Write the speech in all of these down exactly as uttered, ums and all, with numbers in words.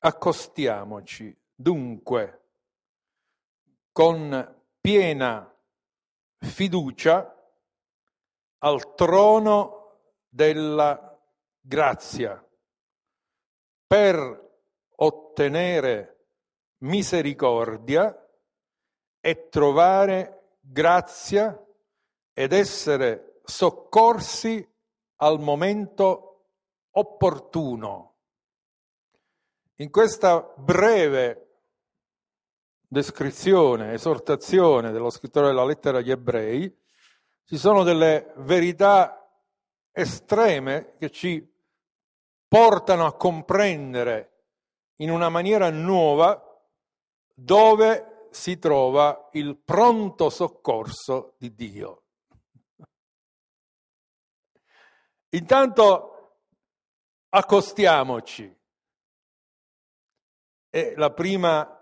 Accostiamoci dunque con piena fiducia al trono della grazia per ottenere misericordia e trovare grazia ed essere soccorsi al momento opportuno. In questa breve descrizione, esortazione dello scrittore della lettera agli Ebrei, ci sono delle verità estreme che ci portano a comprendere in una maniera nuova dove si trova il pronto soccorso di Dio. Intanto accostiamoci. È la prima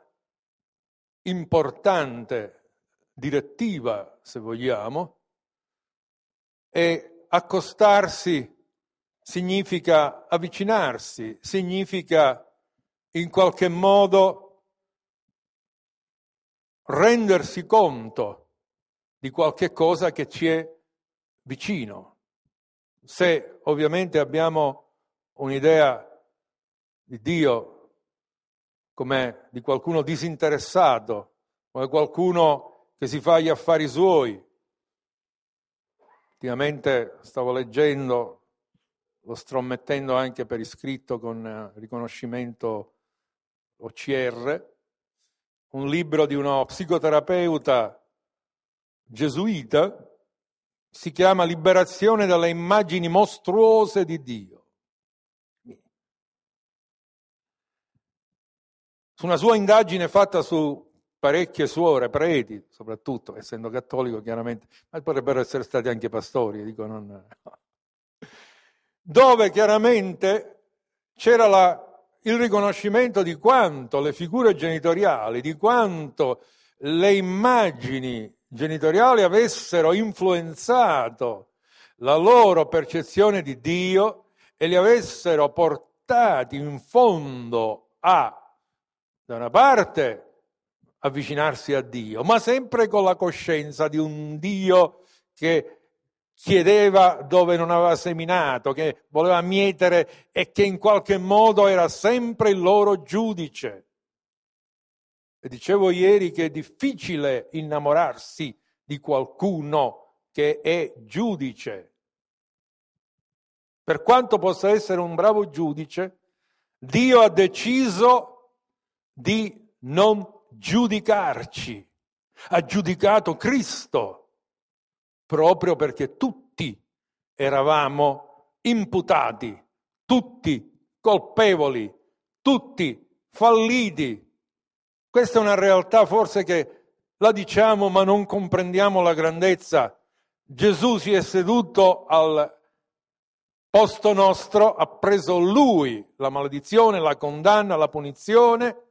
importante direttiva, se vogliamo, e accostarsi significa avvicinarsi, significa in qualche modo rendersi conto di qualche cosa che ci è vicino. Se ovviamente abbiamo un'idea di Dio come di qualcuno disinteressato, come qualcuno che si fa gli affari suoi. Ultimamente stavo leggendo, lo sto mettendo anche per iscritto con riconoscimento O C R, un libro di uno psicoterapeuta gesuita, si chiama Liberazione dalle immagini mostruose di Dio. Su una sua indagine fatta su parecchie suore, preti, soprattutto, essendo cattolico chiaramente, ma potrebbero essere stati anche pastori, dico non... dove chiaramente c'era la, il riconoscimento di quanto le figure genitoriali, di quanto le immagini genitoriali avessero influenzato la loro percezione di Dio e li avessero portati in fondo a, da una parte, avvicinarsi a Dio, ma sempre con la coscienza di un Dio che chiedeva dove non aveva seminato, che voleva mietere e che in qualche modo era sempre il loro giudice. E dicevo ieri che è difficile innamorarsi di qualcuno che è giudice. Per quanto possa essere un bravo giudice, Dio ha deciso di non giudicarci. Ha giudicato Cristo proprio perché tutti eravamo imputati, tutti colpevoli, tutti falliti. Questa è una realtà forse che la diciamo ma non comprendiamo la grandezza. Gesù si è seduto al posto nostro, ha preso lui la maledizione, la condanna, la punizione,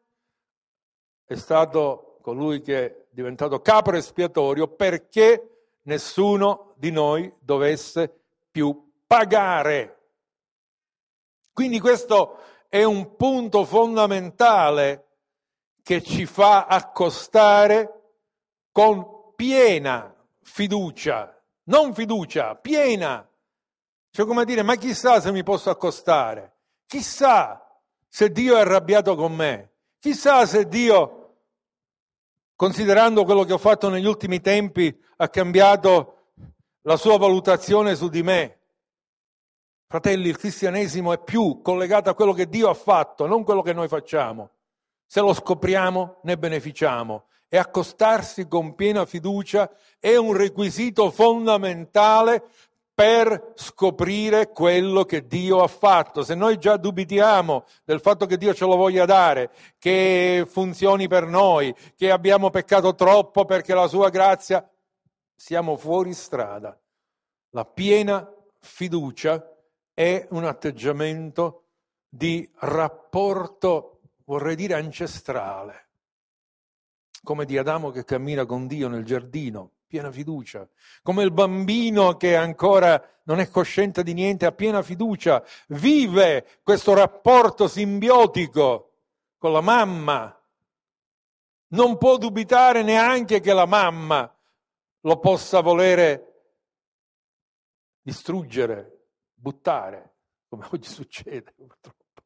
è stato colui che è diventato capro espiatorio perché nessuno di noi dovesse più pagare. Quindi questo è un punto fondamentale che ci fa accostare con piena fiducia, non fiducia, piena. Cioè come dire, ma chissà se mi posso accostare, chissà se Dio è arrabbiato con me, chissà se Dio, considerando quello che ho fatto negli ultimi tempi, ha cambiato la sua valutazione su di me. Fratelli, il cristianesimo è più collegato a quello che Dio ha fatto, non quello che noi facciamo. Se lo scopriamo, ne beneficiamo. E accostarsi con piena fiducia è un requisito fondamentale per scoprire quello che Dio ha fatto. Se noi già dubitiamo del fatto che Dio ce lo voglia dare, che funzioni per noi, che abbiamo peccato troppo perché la sua grazia, siamo fuori strada. La piena fiducia è un atteggiamento di rapporto, vorrei dire, ancestrale, come di Adamo che cammina con Dio nel giardino, piena fiducia, come il bambino che ancora non è cosciente di niente, ha piena fiducia, vive questo rapporto simbiotico con la mamma. Non può dubitare neanche che la mamma lo possa volere distruggere, buttare, come oggi succede purtroppo.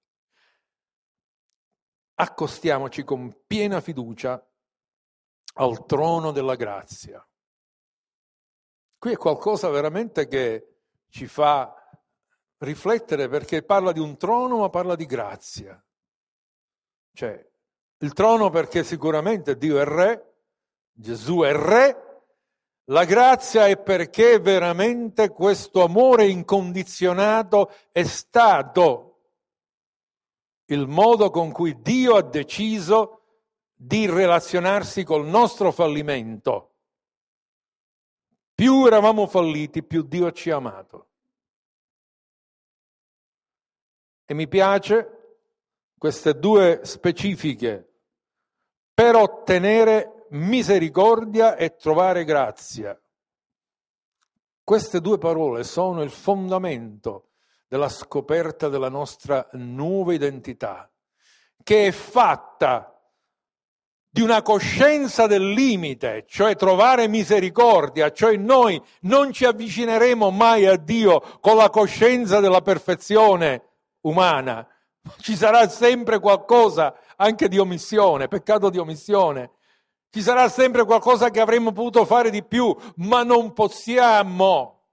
Accostiamoci con piena fiducia al trono della grazia. Qui è qualcosa veramente che ci fa riflettere, perché parla di un trono ma parla di grazia. Cioè, il trono perché sicuramente Dio è re, Gesù è re, la grazia è perché veramente questo amore incondizionato è stato il modo con cui Dio ha deciso di relazionarsi col nostro fallimento. Più eravamo falliti, più Dio ci ha amato. E mi piace queste due specifiche: per ottenere misericordia e trovare grazia. Queste due parole sono il fondamento della scoperta della nostra nuova identità, che è fatta di una coscienza del limite, cioè trovare misericordia, cioè noi non ci avvicineremo mai a Dio con la coscienza della perfezione umana. Ci sarà sempre qualcosa anche di omissione, peccato di omissione. Ci sarà sempre qualcosa che avremmo potuto fare di più, ma non possiamo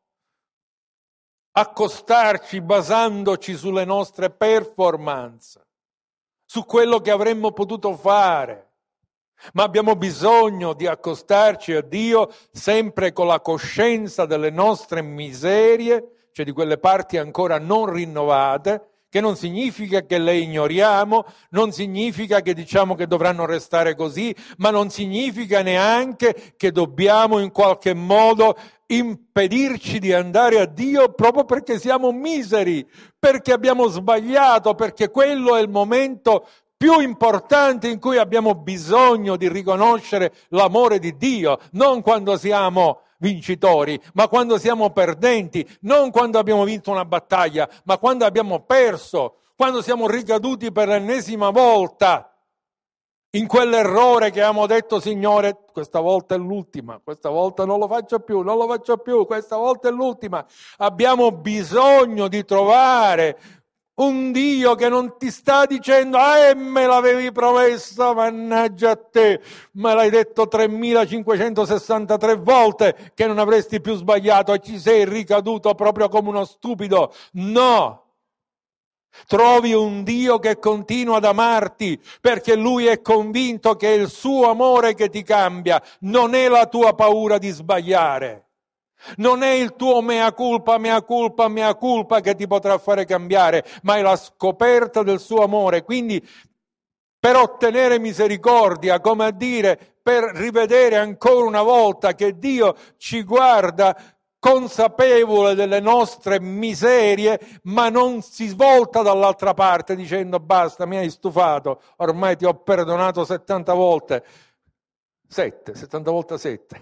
accostarci basandoci sulle nostre performance, su quello che avremmo potuto fare. Ma abbiamo bisogno di accostarci a Dio sempre con la coscienza delle nostre miserie, cioè di quelle parti ancora non rinnovate, che non significa che le ignoriamo, non significa che diciamo che dovranno restare così, ma non significa neanche che dobbiamo in qualche modo impedirci di andare a Dio proprio perché siamo miseri, perché abbiamo sbagliato, perché quello è il momento più importante in cui abbiamo bisogno di riconoscere l'amore di Dio, non quando siamo vincitori, ma quando siamo perdenti, non quando abbiamo vinto una battaglia, ma quando abbiamo perso, quando siamo ricaduti per l'ennesima volta in quell'errore che abbiamo detto: Signore, questa volta è l'ultima, questa volta non lo faccio più, non lo faccio più, questa volta è l'ultima. Abbiamo bisogno di trovare un Dio che non ti sta dicendo: ah, me l'avevi promessa, mannaggia a te, me l'hai detto tremilacinquecentosessantatré volte che non avresti più sbagliato e ci sei ricaduto proprio come uno stupido. No! Trovi un Dio che continua ad amarti perché Lui è convinto che è il suo amore che ti cambia, non è la tua paura di sbagliare. Non è il tuo mea culpa, mea culpa, mea culpa che ti potrà fare cambiare, ma è la scoperta del suo amore. Quindi per ottenere misericordia, come a dire, per rivedere ancora una volta che Dio ci guarda consapevole delle nostre miserie, ma non si svolta dall'altra parte dicendo: basta, mi hai stufato, ormai ti ho perdonato settanta volte. Sette, settanta volte sette.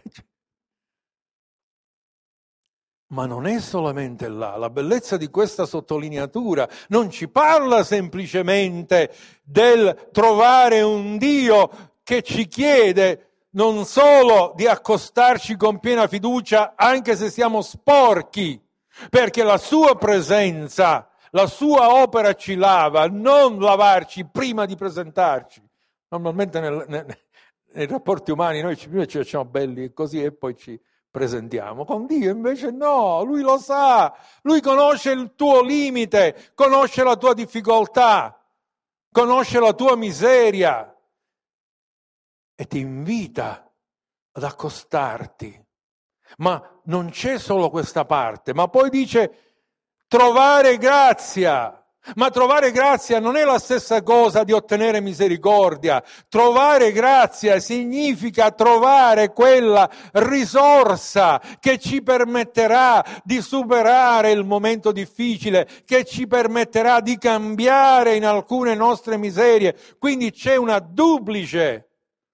Ma non è solamente là, la bellezza di questa sottolineatura non ci parla semplicemente del trovare un Dio che ci chiede non solo di accostarci con piena fiducia anche se siamo sporchi, perché la sua presenza, la sua opera ci lava, non lavarci prima di presentarci. Normalmente nel, nel, nei rapporti umani noi ci, ci facciamo belli e così e poi ci presentiamo. Con Dio invece no, Lui lo sa, Lui conosce il tuo limite, conosce la tua difficoltà, conosce la tua miseria e ti invita ad accostarti. Ma non c'è solo questa parte, ma poi dice trovare grazia. Ma trovare grazia non è la stessa cosa di ottenere misericordia. Trovare grazia significa trovare quella risorsa che ci permetterà di superare il momento difficile, che ci permetterà di cambiare in alcune nostre miserie. Quindi c'è una duplice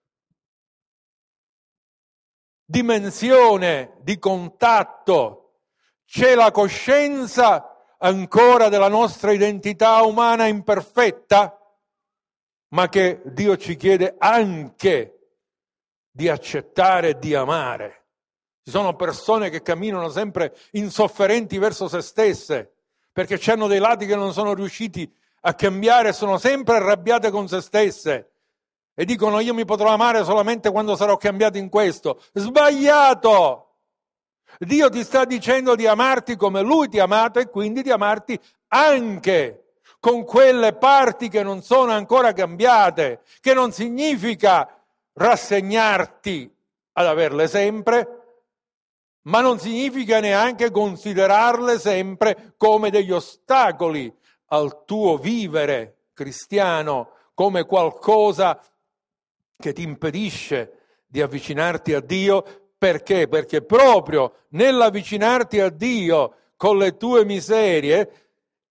dimensione di contatto. C'è la coscienza ancora della nostra identità umana imperfetta, ma che Dio ci chiede anche di accettare e di amare. Ci sono persone che camminano sempre insofferenti verso se stesse, perché hanno dei lati che non sono riusciti a cambiare, sono sempre arrabbiate con se stesse e dicono io mi potrò amare solamente quando sarò cambiato in questo. Sbagliato! Dio ti sta dicendo di amarti come Lui ti ha amato e quindi di amarti anche con quelle parti che non sono ancora cambiate, che non significa rassegnarti ad averle sempre, ma non significa neanche considerarle sempre come degli ostacoli al tuo vivere cristiano, come qualcosa che ti impedisce di avvicinarti a Dio. Perché? Perché proprio nell'avvicinarti a Dio con le tue miserie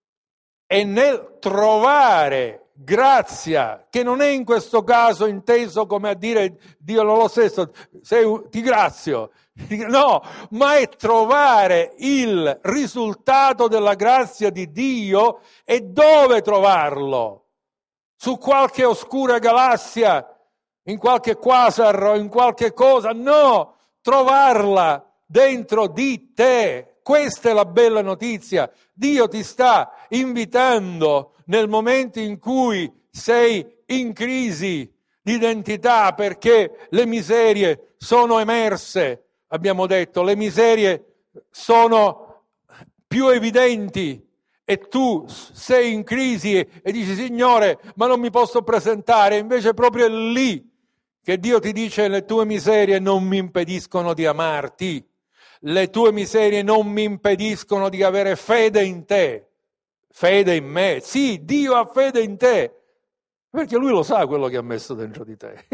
e nel trovare grazia, che non è in questo caso inteso come a dire Dio non lo stesso, sei, ti grazio, no, ma è trovare il risultato della grazia di Dio. E dove trovarlo? Su qualche oscura galassia, in qualche quasar o in qualche cosa? No! Trovarla dentro di te. Questa è la bella notizia. Dio ti sta invitando nel momento in cui sei in crisi di identità perché le miserie sono emerse. Abbiamo detto, le miserie sono più evidenti e tu sei in crisi e dici Signore, ma non mi posso presentare. Invece proprio è lì che Dio ti dice le tue miserie non mi impediscono di amarti, le tue miserie non mi impediscono di avere fede in te, fede in me. Sì, Dio ha fede in te, perché Lui lo sa quello che ha messo dentro di te.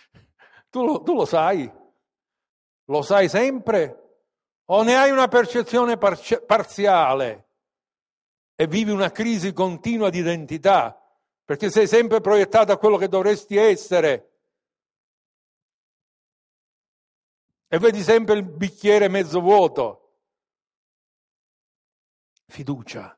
Tu lo, tu lo sai? Lo sai sempre? O ne hai una percezione parce- parziale e vivi una crisi continua di identità, perché sei sempre proiettato a quello che dovresti essere? E vedi sempre il bicchiere mezzo vuoto. Fiducia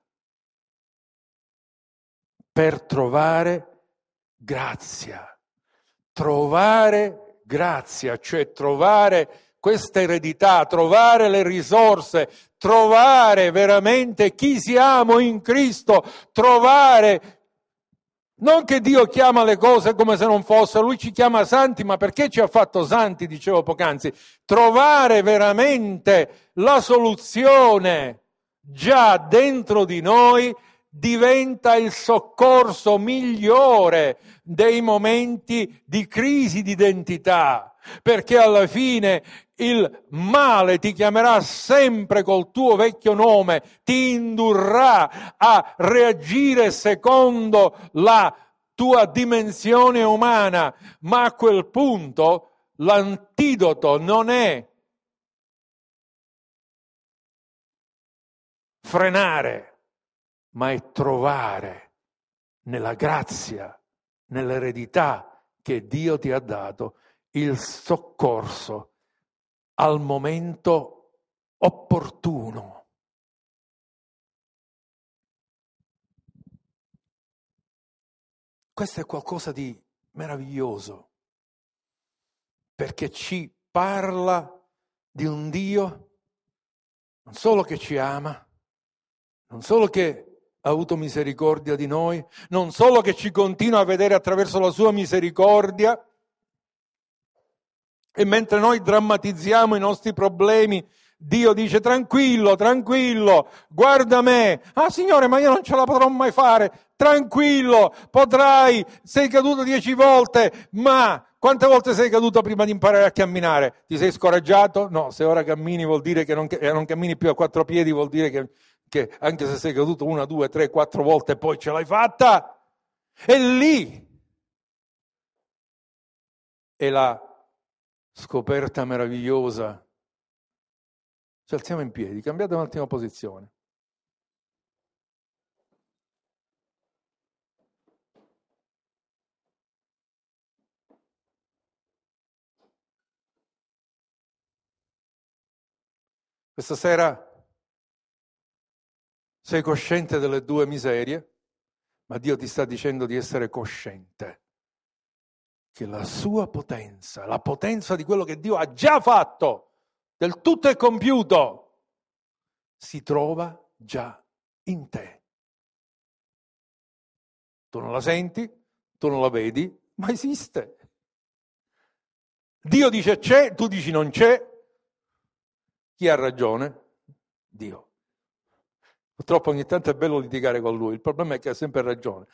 per trovare grazia. Trovare grazia, cioè trovare questa eredità, trovare le risorse, trovare veramente chi siamo in Cristo, trovare. Non che Dio chiama le cose come se non fossero, Lui ci chiama santi, ma perché ci ha fatto santi, dicevo poc'anzi? Trovare veramente la soluzione già dentro di noi diventa il soccorso migliore dei momenti di crisi di identità, perché alla fine il male ti chiamerà sempre col tuo vecchio nome, ti indurrà a reagire secondo la tua dimensione umana, ma a quel punto l'antidoto non è frenare, ma è trovare nella grazia, nell'eredità che Dio ti ha dato, il soccorso al momento opportuno. Questo è qualcosa di meraviglioso, perché ci parla di un Dio non solo che ci ama, non solo che ha avuto misericordia di noi, non solo che ci continua a vedere attraverso la sua misericordia, e mentre noi drammatizziamo i nostri problemi, Dio dice tranquillo, tranquillo, guarda me. Ah Signore, ma io non ce la potrò mai fare. Tranquillo, potrai, sei caduto dieci volte, ma quante volte sei caduto prima di imparare a camminare? Ti sei scoraggiato? No, se ora cammini vuol dire che non, eh, non cammini più a quattro piedi, vuol dire che, che anche se sei caduto una, due, tre, quattro volte poi ce l'hai fatta. E lì è la scoperta meravigliosa. Ci alziamo in piedi, cambiate un attimo posizione. Questa sera sei cosciente delle tue miserie, ma Dio ti sta dicendo di essere cosciente che la sua potenza, la potenza di quello che Dio ha già fatto, del tutto è compiuto, si trova già in te. Tu non la senti, tu non la vedi, ma esiste. Dio dice c'è, tu dici non c'è. Chi ha ragione? Dio. Purtroppo ogni tanto è bello litigare con lui, il problema è che ha sempre ragione.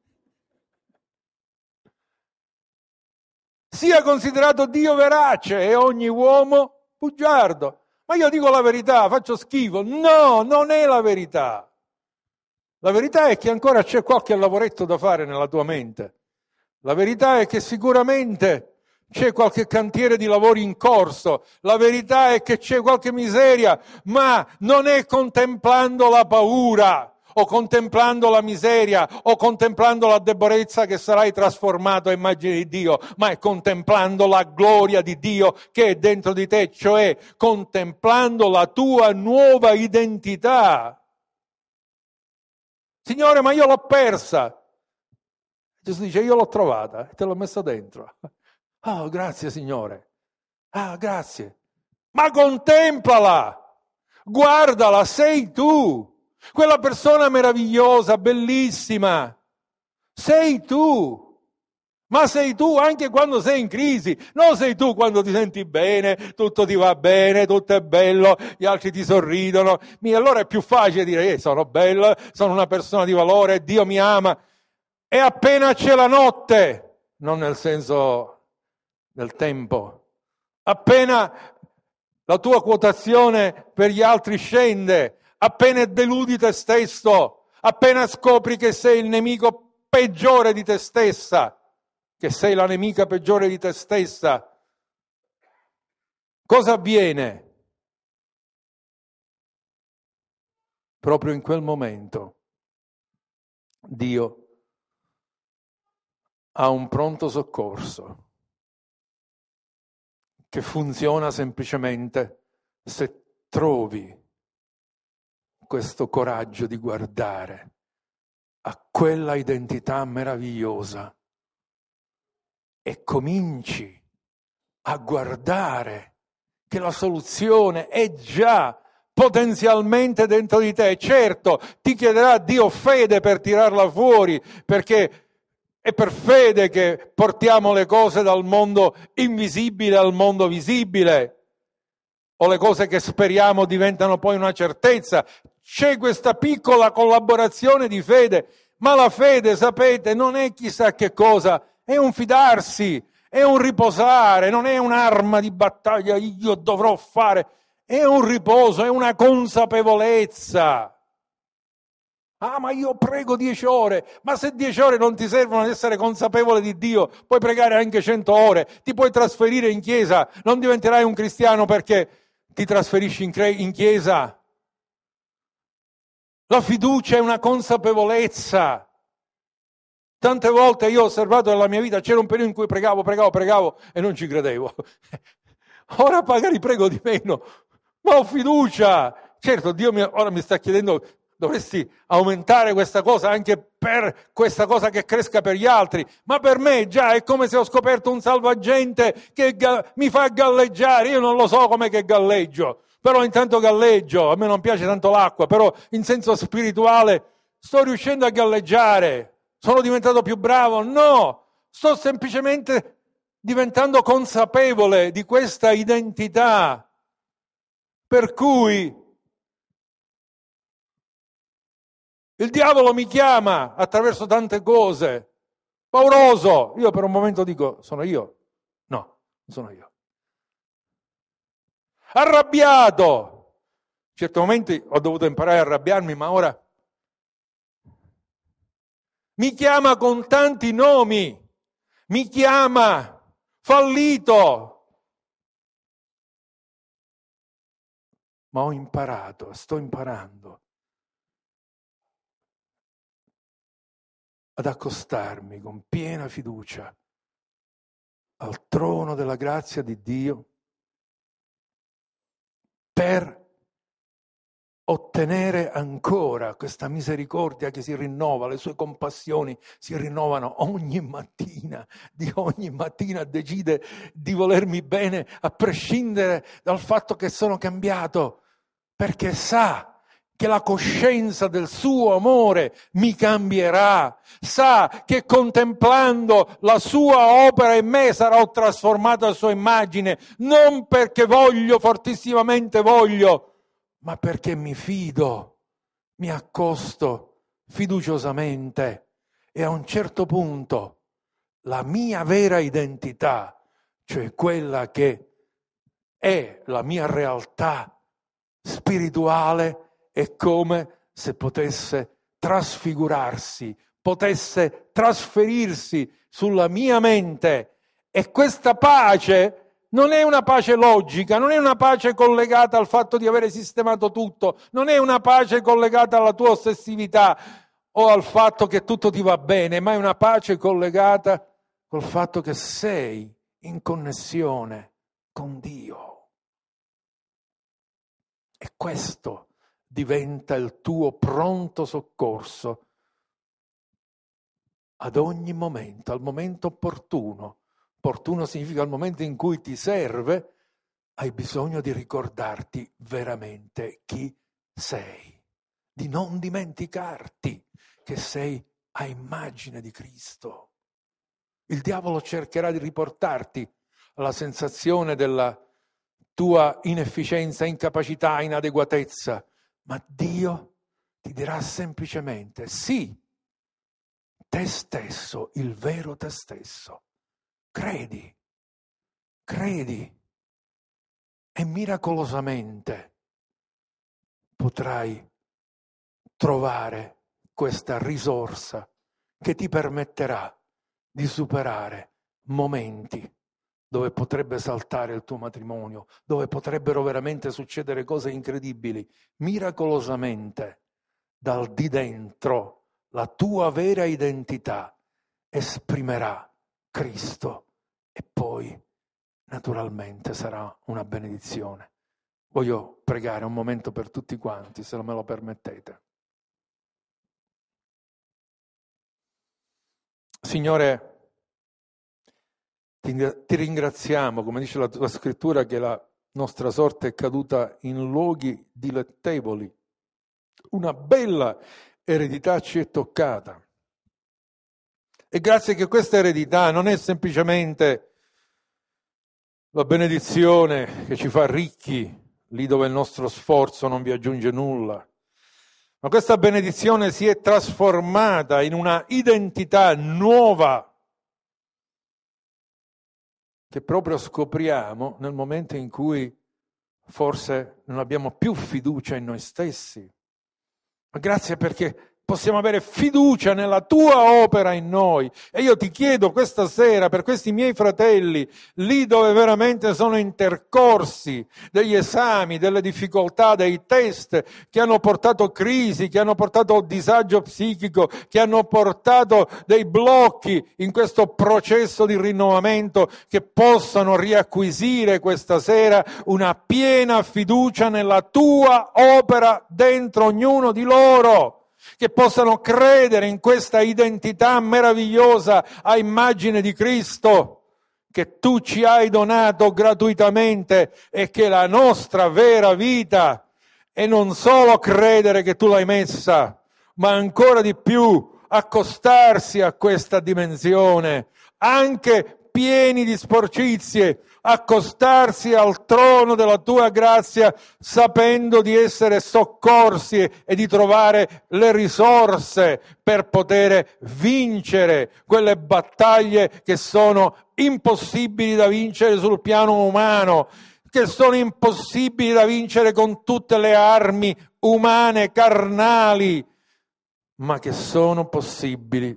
Sia considerato Dio verace e ogni uomo bugiardo. Ma io dico la verità, faccio schifo. No, non è la verità. La verità è che ancora c'è qualche lavoretto da fare nella tua mente. La verità è che sicuramente c'è qualche cantiere di lavori in corso. La verità è che c'è qualche miseria, ma non è contemplando la paura o contemplando la miseria o contemplando la debolezza che sarai trasformato a immagine di Dio, ma è contemplando la gloria di Dio che è dentro di te, cioè contemplando la tua nuova identità. Signore, ma io l'ho persa. Gesù dice, io l'ho trovata e te l'ho messa dentro. Ah, oh, grazie Signore. Ah, grazie. Ma contemplala, guardala, sei tu. Quella persona meravigliosa, bellissima. Sei tu. Ma sei tu anche quando sei in crisi. Non sei tu quando ti senti bene, tutto ti va bene, tutto è bello, gli altri ti sorridono. E allora è più facile dire, eh, sono bella, sono una persona di valore, Dio mi ama. E appena c'è la notte, non nel senso del tempo, appena la tua quotazione per gli altri scende, appena deludi te stesso, appena scopri che sei il nemico peggiore di te stessa, che sei la nemica peggiore di te stessa, cosa avviene? Proprio in quel momento Dio ha un pronto soccorso che funziona semplicemente se trovi questo coraggio di guardare a quella identità meravigliosa e cominci a guardare che la soluzione è già potenzialmente dentro di te. Certo, ti chiederà Dio fede per tirarla fuori, perché è per fede che portiamo le cose dal mondo invisibile al mondo visibile, o le cose che speriamo diventano poi una certezza. C'è questa piccola collaborazione di fede, ma la fede, sapete, non è chissà che cosa, è un fidarsi, è un riposare, non è un'arma di battaglia, io dovrò fare, è un riposo, è una consapevolezza. Ah, ma io prego dieci ore, ma se dieci ore non ti servono ad essere consapevole di Dio, puoi pregare anche cento ore, ti puoi trasferire in chiesa, non diventerai un cristiano perché ti trasferisci in, cre- in chiesa. La fiducia è una consapevolezza. Tante volte io ho osservato nella mia vita, c'era un periodo in cui pregavo, pregavo, pregavo e non ci credevo. Ora magari prego di meno, ma ho fiducia. Certo, Dio mi, ora mi sta chiedendo, dovresti aumentare questa cosa anche per questa cosa che cresca per gli altri, ma per me già è come se ho scoperto un salvagente che ga- mi fa galleggiare. Io non lo so com'è che galleggio, però intanto galleggio. A me non piace tanto l'acqua, però in senso spirituale sto riuscendo a galleggiare. Sono diventato più bravo? No, sto semplicemente diventando consapevole di questa identità, per cui il diavolo mi chiama attraverso tante cose, pauroso. Io per un momento dico, sono io? No, non sono io. Arrabbiato. In certi momenti ho dovuto imparare a arrabbiarmi, ma ora mi chiama con tanti nomi, mi chiama fallito. Ma ho imparato, sto imparando ad accostarmi con piena fiducia al trono della grazia di Dio per ottenere ancora questa misericordia che si rinnova, le sue compassioni si rinnovano ogni mattina, di ogni mattina decide di volermi bene a prescindere dal fatto che sono cambiato, perché sa che la coscienza del suo amore mi cambierà, sa che contemplando la sua opera in me sarò trasformato a sua immagine, non perché voglio, fortissimamente voglio, ma perché mi fido, mi accosto fiduciosamente e a un certo punto la mia vera identità, cioè quella che è la mia realtà spirituale, è come se potesse trasfigurarsi, potesse trasferirsi sulla mia mente. E questa pace non è una pace logica, non è una pace collegata al fatto di avere sistemato tutto, non è una pace collegata alla tua ossessività o al fatto che tutto ti va bene, ma è una pace collegata col fatto che sei in connessione con Dio. E questo diventa il tuo pronto soccorso ad ogni momento, al momento opportuno. Opportuno significa al momento in cui ti serve, hai bisogno di ricordarti veramente chi sei, di non dimenticarti che sei a immagine di Cristo. Il diavolo cercherà di riportarti alla sensazione della tua inefficienza, incapacità, inadeguatezza, ma Dio ti dirà semplicemente sì, te stesso, il vero te stesso. Credi, credi e miracolosamente potrai trovare questa risorsa che ti permetterà di superare momenti dove potrebbe saltare il tuo matrimonio, dove potrebbero veramente succedere cose incredibili. Miracolosamente, dal di dentro, la tua vera identità esprimerà Cristo e poi, naturalmente, sarà una benedizione. Voglio pregare un momento per tutti quanti, se me lo permettete. Signore, ti ringraziamo, come dice la tua scrittura, che la nostra sorte è caduta in luoghi dilettevoli. Una bella eredità ci è toccata. E grazie che questa eredità non è semplicemente la benedizione che ci fa ricchi lì dove il nostro sforzo non vi aggiunge nulla, ma questa benedizione si è trasformata in una identità nuova che proprio scopriamo nel momento in cui forse non abbiamo più fiducia in noi stessi. Ma grazie perché possiamo avere fiducia nella tua opera in noi. E io ti chiedo questa sera per questi miei fratelli, lì dove veramente sono intercorsi degli esami, delle difficoltà, dei test che hanno portato crisi, che hanno portato disagio psichico, che hanno portato dei blocchi in questo processo di rinnovamento, che possano riacquisire questa sera una piena fiducia nella tua opera dentro ognuno di loro. Che possano credere in questa identità meravigliosa a immagine di Cristo che tu ci hai donato gratuitamente e che la nostra vera vita è non solo credere che tu l'hai messa, ma ancora di più accostarsi a questa dimensione, anche pieni di sporcizie, accostarsi al trono della tua grazia sapendo di essere soccorsi e di trovare le risorse per poter vincere quelle battaglie che sono impossibili da vincere sul piano umano, che sono impossibili da vincere con tutte le armi umane, carnali, ma che sono possibili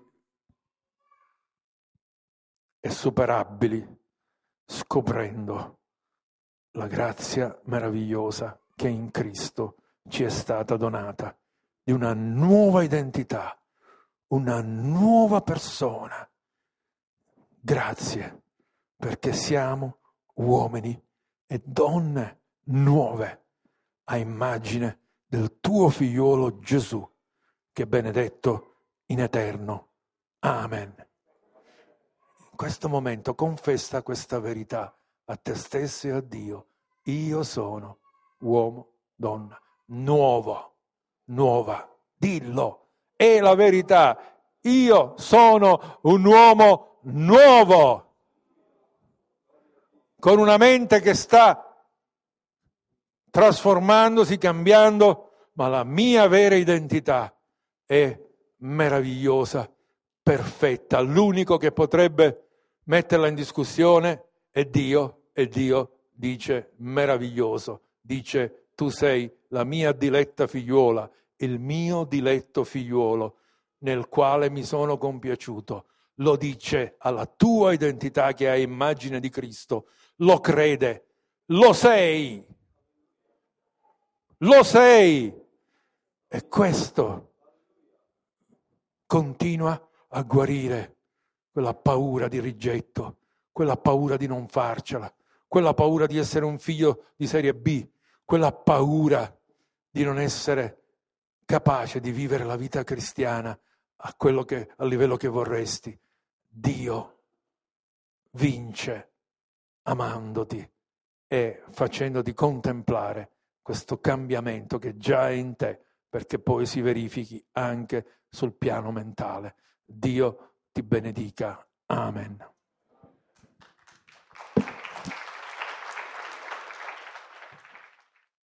e superabili scoprendo la grazia meravigliosa che in Cristo ci è stata donata, di una nuova identità, una nuova persona. Grazie, perché siamo uomini e donne nuove a immagine del tuo figliuolo Gesù, che è benedetto in eterno. Amen. In questo momento confessa questa verità a te stesso e a Dio. Io sono uomo, donna, nuovo, nuova. Dillo, è la verità. Io sono un uomo nuovo, con una mente che sta trasformandosi, cambiando, ma la mia vera identità è meravigliosa, perfetta. L'unico che potrebbe metterla in discussione è Dio, e Dio dice meraviglioso, dice tu sei la mia diletta figliuola, il mio diletto figliuolo nel quale mi sono compiaciuto. Lo dice alla tua identità che hai immagine di Cristo, lo crede, lo sei, lo sei, e questo continua a guarire quella paura di rigetto, quella paura di non farcela, quella paura di essere un figlio di serie B, quella paura di non essere capace di vivere la vita cristiana a quello che, a livello che vorresti. Dio vince amandoti e facendoti contemplare questo cambiamento che già è in te, perché poi si verifichi anche sul piano mentale. Dio ti benedica. Amen.